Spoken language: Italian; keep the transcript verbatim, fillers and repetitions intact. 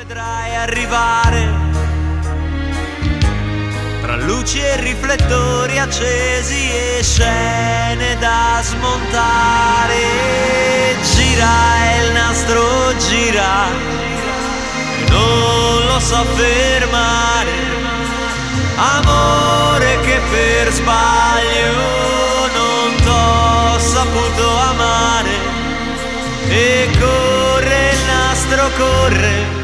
Vedrai arrivare tra luci e riflettori accesi e scene da smontare. Gira il nastro, gira e non lo so fermare. Amore che per sbaglio non t'ho saputo amare. E corre il nastro, corre